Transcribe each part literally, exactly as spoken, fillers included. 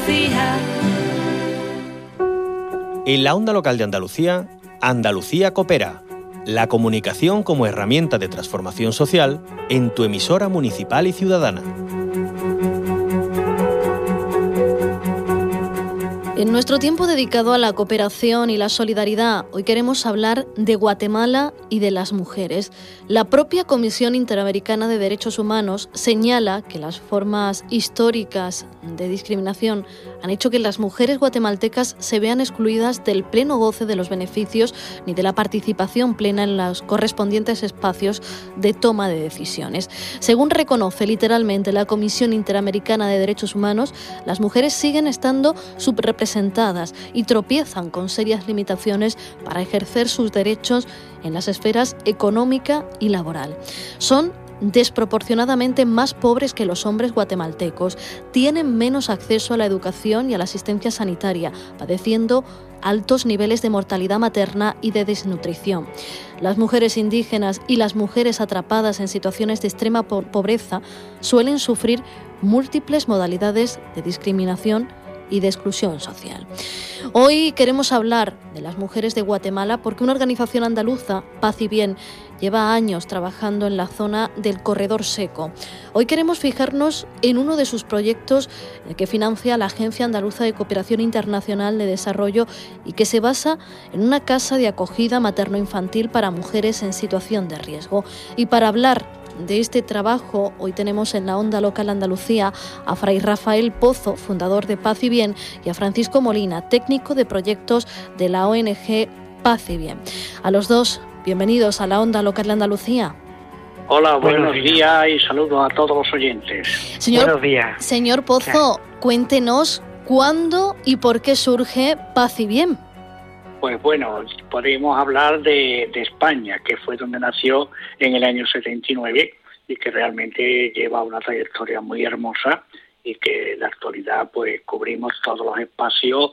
Andalucía. En la onda local de Andalucía, Andalucía Coopera, la comunicación como herramienta de transformación social en tu emisora municipal y ciudadana. En nuestro tiempo dedicado a la cooperación y la solidaridad, hoy queremos hablar de Guatemala y de las mujeres. La propia Comisión Interamericana de Derechos Humanos señala que las formas históricas de discriminación han hecho que las mujeres guatemaltecas se vean excluidas del pleno goce de los beneficios ni de la participación plena en los correspondientes espacios de toma de decisiones. Según reconoce literalmente la Comisión Interamericana de Derechos Humanos, las mujeres siguen estando subrepresentadas y tropiezan con serias limitaciones para ejercer sus derechos en las esferas económica y laboral. Son desproporcionadamente más pobres que los hombres guatemaltecos, tienen menos acceso a la educación y a la asistencia sanitaria, padeciendo altos niveles de mortalidad materna y de desnutrición. Las mujeres indígenas y las mujeres atrapadas en situaciones de extrema pobreza suelen sufrir múltiples modalidades de discriminación y de exclusión social. Hoy queremos hablar de las mujeres de Guatemala porque una organización andaluza, Paz y Bien, lleva años trabajando en la zona del Corredor Seco. Hoy queremos fijarnos en uno de sus proyectos que financia la Agencia Andaluza de Cooperación Internacional de Desarrollo y que se basa en una casa de acogida materno-infantil para mujeres en situación de riesgo. Y para hablar de este trabajo, hoy tenemos en la onda local Andalucía a Fray Rafael Pozo, fundador de Paz y Bien, y a Francisco Molina, técnico de proyectos de la O N G Paz y Bien. A los dos, bienvenidos a la onda local de Andalucía. Hola, buenos, buenos días. días y saludos a todos los oyentes. Señor, buenos días. Señor Pozo, cuéntenos cuándo y por qué surge Paz y Bien. Pues bueno, podemos hablar de, de España, que fue donde nació en el año setenta y nueve y que realmente lleva una trayectoria muy hermosa y que en la actualidad pues cubrimos todos los espacios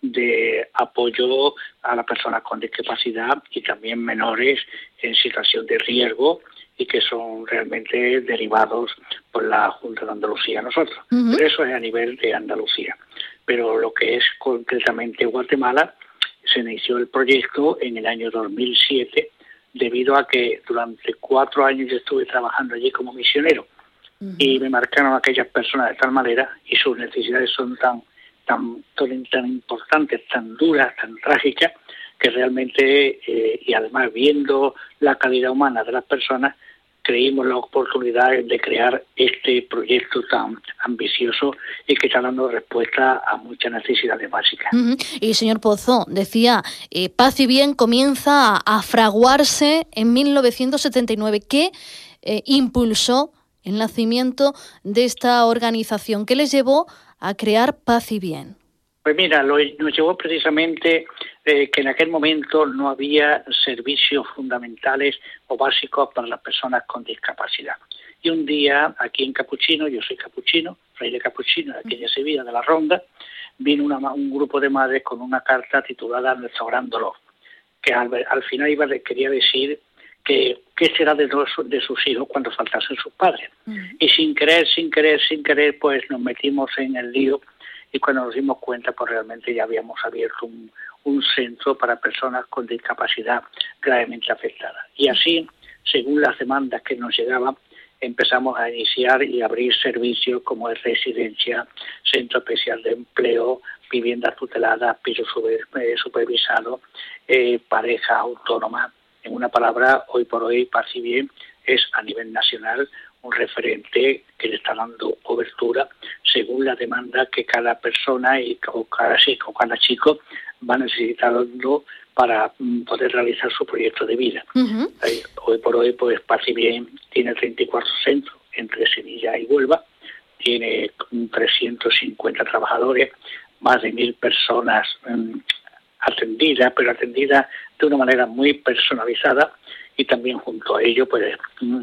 de apoyo a las personas con discapacidad y también menores en situación de riesgo y que son realmente derivados por la Junta de Andalucía nosotros. Uh-huh. Pero eso es a nivel de Andalucía. Pero lo que es concretamente Guatemala, se inició el proyecto en el año dos mil siete debido a que durante cuatro años yo estuve trabajando allí como misionero uh-huh. y me marcaron aquellas personas de tal manera y sus necesidades son tan, tan, tan, tan importantes, tan duras, tan trágicas, que realmente, eh, y además viendo la calidad humana de las personas, creímos la oportunidad de crear este proyecto tan ambicioso y que está dando respuesta a muchas necesidades básicas. Uh-huh. Y señor Pozo, decía, eh, Paz y Bien comienza a, a fraguarse en mil novecientos setenta y nueve. ¿Qué eh, impulsó el nacimiento de esta organización? ¿Qué les llevó a crear Paz y Bien? Pues mira, lo, nos llevó precisamente eh, que en aquel momento no había servicios fundamentales o básicos para las personas con discapacidad. Y un día, aquí en Capuchino, yo soy capuchino, fraile capuchino de aquella Sevilla, de la Ronda, vino una, un grupo de madres con una carta titulada Nuestro Gran Dolor, que al, al final iba, quería decir que qué será de, los, de sus hijos cuando faltasen sus padres. Uh-huh. Y sin querer, sin querer, sin querer, pues nos metimos en el lío. Y cuando nos dimos cuenta, pues realmente ya habíamos abierto un, un centro para personas con discapacidad gravemente afectadas. Y así, según las demandas que nos llegaban, empezamos a iniciar y abrir servicios como es residencia, centro especial de empleo, viviendas tuteladas, pisos super, eh, supervisados, eh, pareja autónoma. En una palabra, hoy por hoy, Paz y Bien es a nivel nacional un referente que le está dando cobertura según la demanda que cada persona y o cada chico, cada chico va necesitando para poder realizar su proyecto de vida. Uh-huh. Hoy por hoy, pues Paz y Bien tiene treinta y cuatro centros entre Sevilla y Huelva, tiene trescientos cincuenta trabajadores, más de mil personas um, atendidas, pero atendidas de una manera muy personalizada. Y también junto a ello, pues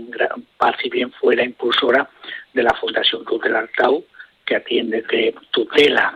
Paz y Bien fue la impulsora de la Fundación Tutelar Tau, que atiende, que tutela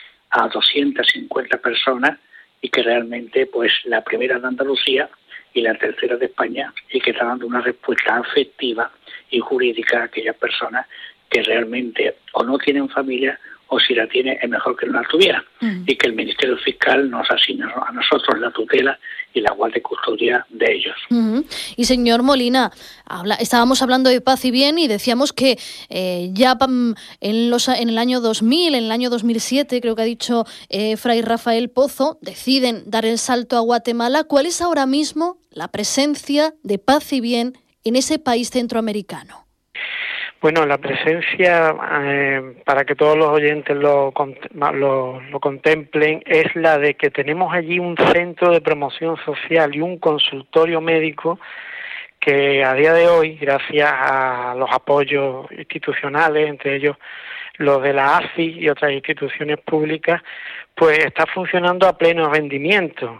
a doscientas cincuenta personas y que realmente, pues la primera de Andalucía y la tercera de España, y que está dando una respuesta afectiva y jurídica a aquellas personas que realmente o no tienen familia o si la tiene es mejor que no la tuviera, uh-huh. y que el Ministerio Fiscal nos asigne a nosotros la tutela y la guardia y custodia de ellos. Uh-huh. Y señor Molina, habla, estábamos hablando de paz y bien y decíamos que eh, ya en, los, en el año dos mil, en el año dos mil siete, creo que ha dicho eh, Fray Rafael Pozo, deciden dar el salto a Guatemala. ¿Cuál es ahora mismo la presencia de paz y bien en ese país centroamericano? Bueno, la presencia, eh, para que todos los oyentes lo, lo, lo contemplen, es la de que tenemos allí un centro de promoción social y un consultorio médico que a día de hoy, gracias a los apoyos institucionales, entre ellos los de la A C I y otras instituciones públicas, pues está funcionando a pleno rendimiento.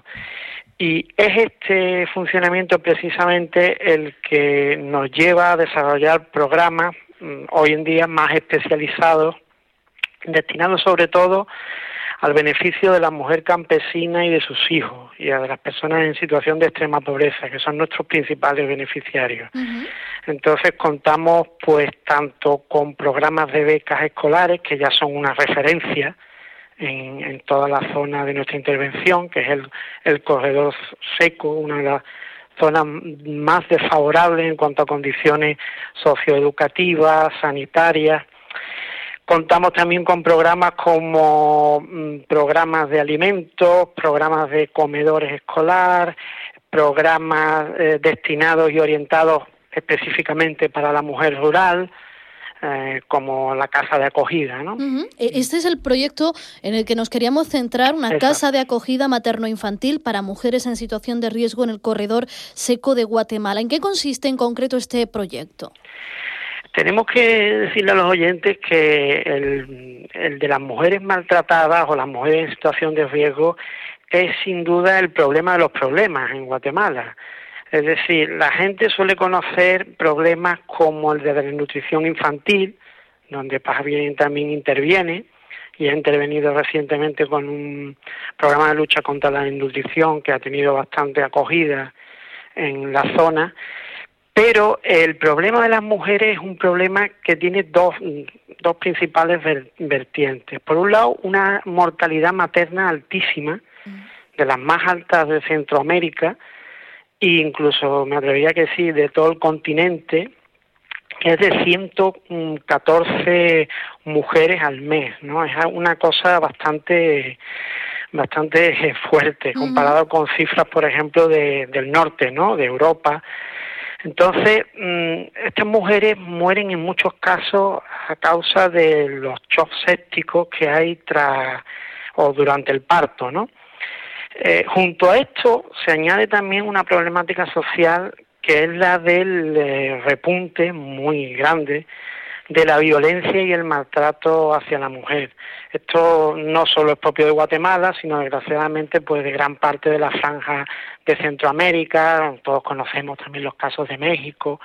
Y es este funcionamiento precisamente el que nos lleva a desarrollar programas hoy en día más especializados, destinados sobre todo al beneficio de la mujer campesina y de sus hijos, y a de las personas en situación de extrema pobreza, que son nuestros principales beneficiarios. Uh-huh. Entonces contamos pues tanto con programas de becas escolares, que ya son una referencia en, en toda la zona de nuestra intervención, que es el, el corredor seco, una de las zonas más desfavorables en cuanto a condiciones socioeducativas, sanitarias. Contamos también con programas como mmm, programas de alimentos, programas de comedores escolar, programas eh, destinados y orientados específicamente para la mujer rural, Eh, como la casa de acogida, ¿no? Uh-huh. Este es el proyecto en el que nos queríamos centrar, una Eso. casa de acogida materno-infantil para mujeres en situación de riesgo en el corredor seco de Guatemala. ¿En qué consiste en concreto este proyecto? Tenemos que decirle a los oyentes que el, el de las mujeres maltratadas o las mujeres en situación de riesgo es sin duda el problema de los problemas en Guatemala. Es decir, la gente suele conocer problemas como el de la desnutrición infantil, donde Paz Bien también interviene, y ha intervenido recientemente con un programa de lucha contra la desnutrición que ha tenido bastante acogida en la zona. Pero el problema de las mujeres es un problema que tiene dos, dos principales vertientes. Por un lado, una mortalidad materna altísima, de las más altas de Centroamérica, e incluso me atrevería a decir de todo el continente, que es de ciento catorce mujeres al mes, ¿no? Es una cosa bastante bastante fuerte comparado uh-huh. con cifras, por ejemplo, de, del norte, ¿no? De Europa. Entonces, estas mujeres mueren en muchos casos a causa de los shocks sépticos que hay tras o durante el parto, ¿no? Eh, junto a esto se añade también una problemática social que es la del eh, repunte muy grande de la violencia y el maltrato hacia la mujer. Esto no solo es propio de Guatemala, sino desgraciadamente pues de gran parte de la franja de Centroamérica. Todos conocemos también los casos de México.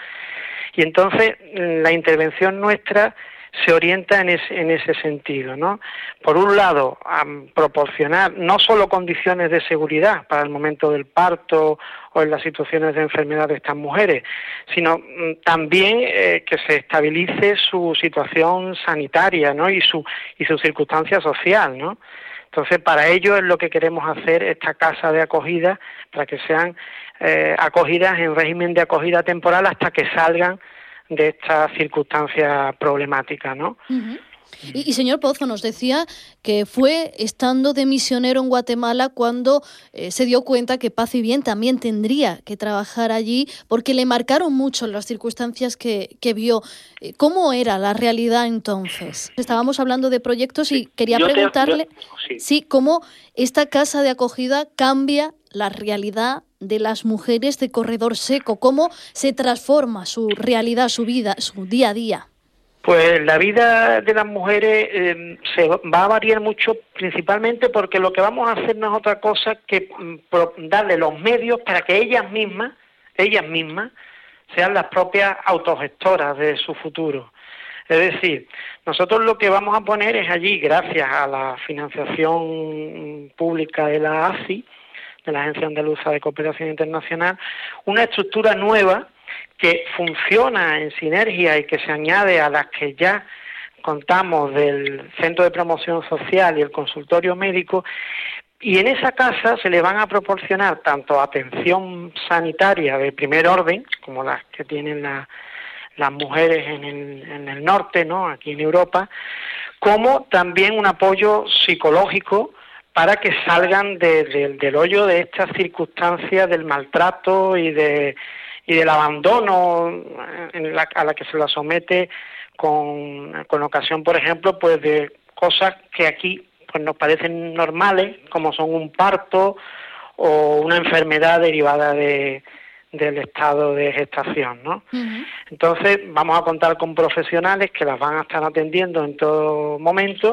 Y entonces la intervención nuestra se orienta en ese, en ese sentido, ¿no? Por un lado, a proporcionar no solo condiciones de seguridad para el momento del parto o en las situaciones de enfermedad de estas mujeres, sino también eh, que se estabilice su situación sanitaria, ¿no? Y su y su circunstancia social, ¿no? Entonces, para ello es lo que queremos hacer esta casa de acogida, para que sean eh, acogidas en régimen de acogida temporal hasta que salgan de esta circunstancia problemática, ¿no? Uh-huh. Y, y señor Pozo, nos decía que fue estando de misionero en Guatemala cuando eh, se dio cuenta que Paz y Bien también tendría que trabajar allí, porque le marcaron mucho las circunstancias que, que vio. ¿Cómo era la realidad entonces? Estábamos hablando de proyectos y quería yo preguntarle te, yo, sí. sí, cómo esta casa de acogida cambia la realidad de las mujeres de corredor seco, cómo se transforma su realidad, su vida, su día a día. Pues la vida de las mujeres eh, se va a variar mucho, principalmente porque lo que vamos a hacer no es otra cosa que pro, darle los medios para que ellas mismas, ellas mismas, sean las propias autogestoras de su futuro. Es decir, nosotros lo que vamos a poner es allí, gracias a la financiación pública de la A C I, de la Agencia Andaluza de Cooperación Internacional, una estructura nueva que funciona en sinergia y que se añade a las que ya contamos del Centro de Promoción Social y el consultorio médico, y en esa casa se le van a proporcionar tanto atención sanitaria de primer orden, como las que tienen la, las mujeres en el, en el norte, ¿no?, aquí en Europa, como también un apoyo psicológico para que salgan de, de, del hoyo de estas circunstancias del maltrato y de y del abandono en la, a la que se la somete con, con ocasión, por ejemplo, pues de cosas que aquí pues nos parecen normales, como son un parto o una enfermedad derivada de del estado de gestación, ¿no? Uh-huh. Entonces vamos a contar con profesionales que las van a estar atendiendo en todo momento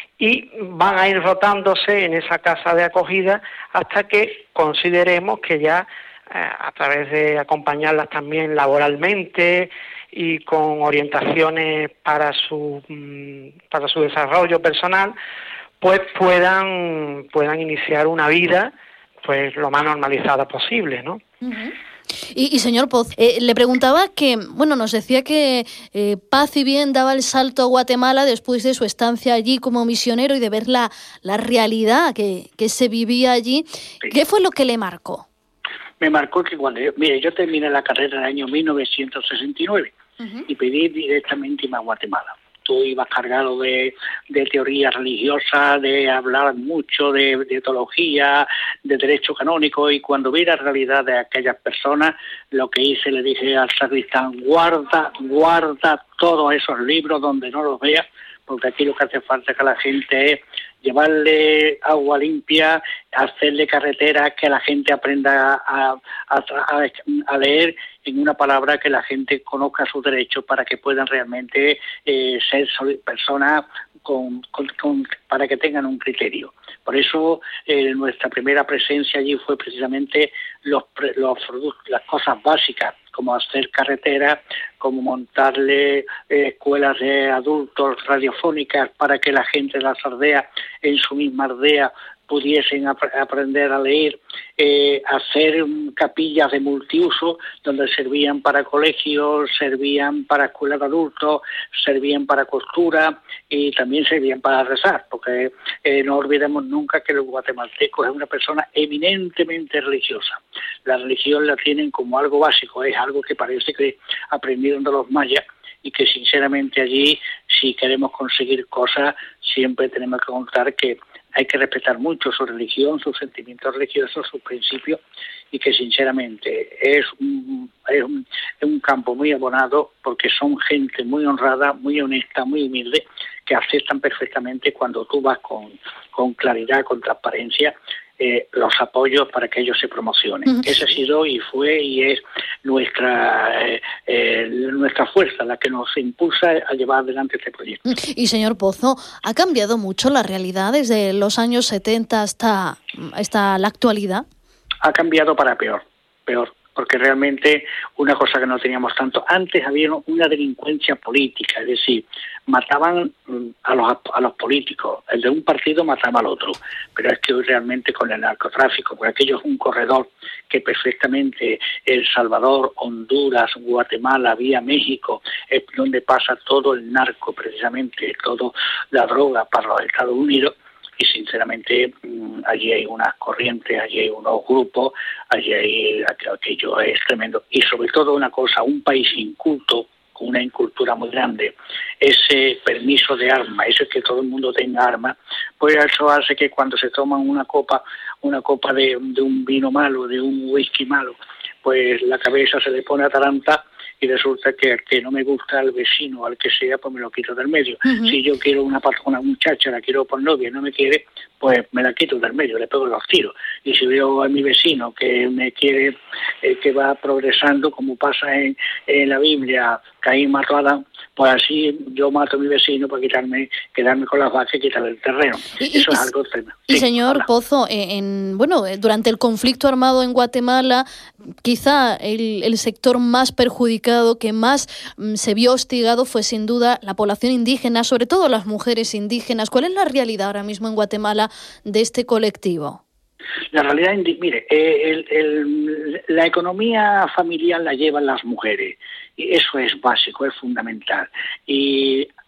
y van a ir rotándose en esa casa de acogida hasta que consideremos que ya eh, a través de acompañarlas también laboralmente y con orientaciones para su para su desarrollo personal, pues puedan puedan iniciar una vida pues lo más normalizada posible, ¿no? Uh-huh. Y, y señor Poz, eh, le preguntaba que, bueno, nos decía que eh, Paz y Bien daba el salto a Guatemala después de su estancia allí como misionero y de ver la, la realidad que, que se vivía allí. Sí. ¿Qué fue lo que le marcó? Me marcó que cuando yo, mire, yo terminé la carrera en el año mil novecientos sesenta y nueve uh-huh. y pedí directamente irme a Guatemala. Tú ibas cargado de, de teoría religiosa, de hablar mucho de, de teología, de derecho canónico, y cuando vi la realidad de aquellas personas, lo que hice, le dije al sacristán, guarda, guarda todos esos libros donde no los veas, porque aquí lo que hace falta es que la gente es llevarle agua limpia, hacerle carreteras, que la gente aprenda a, a, a, a leer, en una palabra, que la gente conozca sus derechos para que puedan realmente eh, ser personas con, con, con, para que tengan un criterio. Por eso eh, nuestra primera presencia allí fue precisamente los, los productos, las cosas básicas, como hacer carreteras, como montarle eh, escuelas de adultos radiofónicas para que la gente de las aldeas, en su misma aldea, pudiesen ap- aprender a leer, eh, hacer capillas de multiuso donde servían para colegios, servían para escuelas de adultos, servían para costura y también servían para rezar, porque eh, no olvidemos nunca que los guatemaltecos es una persona eminentemente religiosa. La religión la tienen como algo básico, es algo que parece que aprendieron de los mayas, y que sinceramente allí, si queremos conseguir cosas, siempre tenemos que contar que hay que respetar mucho su religión, sus sentimientos religiosos, sus principios, y que sinceramente es un, es un, es un campo muy abonado, porque son gente muy honrada, muy honesta, muy humilde, que aceptan perfectamente cuando tú vas con, con claridad, con transparencia, eh, los apoyos para que ellos se promocionen. Uh-huh. Esa ha sido y fue y es nuestra eh, eh, nuestra fuerza la que nos impulsa a llevar adelante este proyecto. Y señor Pozo, ¿ha cambiado mucho la realidad desde los años setenta hasta, hasta la actualidad? Ha cambiado para peor, peor. Porque realmente una cosa que no teníamos tanto. Antes había una delincuencia política, es decir, mataban a los a los políticos, el de un partido mataba al otro, pero es que hoy realmente con el narcotráfico, porque aquello es un corredor que perfectamente El Salvador, Honduras, Guatemala, vía México, es donde pasa todo el narco, precisamente, toda la droga para los Estados Unidos. Y sinceramente allí hay unas corrientes, allí hay unos grupos, allí hay aquello es tremendo. Y sobre todo una cosa, un país inculto, con una incultura muy grande, ese permiso de armas, eso es que todo el mundo tenga armas, pues eso hace que cuando se toman una copa, una copa de, de un vino malo, de un whisky malo, pues la cabeza se le pone ataranta, y resulta que al que no me gusta, al vecino, al que sea, pues me lo quito del medio. Uh-huh. Si yo quiero una, una muchacha, la quiero por novia y no me quiere, pues me la quito del medio, le pego los tiros. Y si veo a mi vecino que me quiere, eh, que va progresando, como pasa en, en la Biblia, Caín mató a Adán, pues así yo mato a mi vecino para quitarme, quedarme con las vacas y quitarle el terreno. Y, Eso y, es algo tremendo. Y sí, señor hola. Pozo, en, bueno, durante el conflicto armado en Guatemala, quizá el, el sector más perjudicado, que más mm, se vio hostigado, fue sin duda la población indígena, sobre todo las mujeres indígenas. ¿Cuál es la realidad ahora mismo en Guatemala de este colectivo? La realidad, mire, el, el, la economía familiar la llevan las mujeres, y eso es básico, es fundamental. Y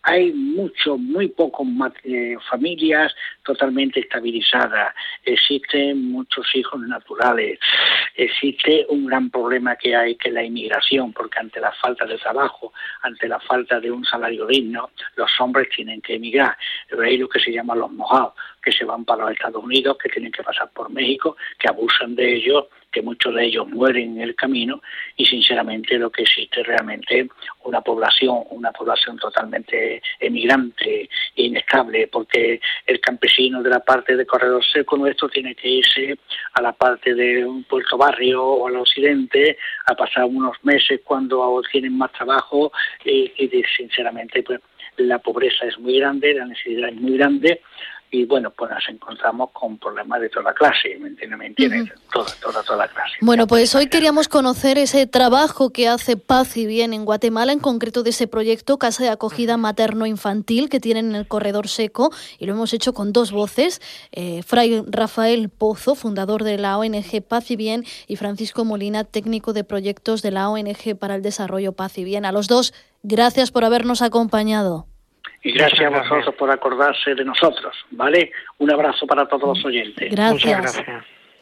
hay mucho, muy pocas eh, familias totalmente estabilizadas, existen muchos hijos naturales, existe un gran problema que hay, que es la inmigración, porque ante la falta de trabajo, ante la falta de un salario digno, los hombres tienen que emigrar. Hay lo que se llama los mojados, que se van para los Estados Unidos, que tienen que pasar por México, que abusan de ellos, que muchos de ellos mueren en el camino, y sinceramente lo que existe realmente una población, una población totalmente emigrante, inestable, porque el campesino de la parte de Corredor Seco nuestro tiene que irse a la parte de un Puerto Barrio o al occidente a pasar unos meses cuando tienen más trabajo, y, y sinceramente pues la pobreza es muy grande, la necesidad es muy grande. Y bueno, pues nos encontramos con problemas de toda clase, ¿me entiendes? ¿Me entiendes? Uh-huh. Toda, toda, toda clase. Bueno, pues hoy queríamos conocer ese trabajo que hace Paz y Bien en Guatemala, en concreto de ese proyecto Casa de Acogida Materno-Infantil que tienen en el Corredor Seco, y lo hemos hecho con dos voces, eh, Fray Rafael Pozo, fundador de la O N G Paz y Bien, y Francisco Molina, técnico de proyectos de la O N G para el Desarrollo Paz y Bien. A los dos, gracias por habernos acompañado. Y gracias a vosotros por acordarse de nosotros, ¿vale? Un abrazo para todos los oyentes. Gracias. Muchas gracias.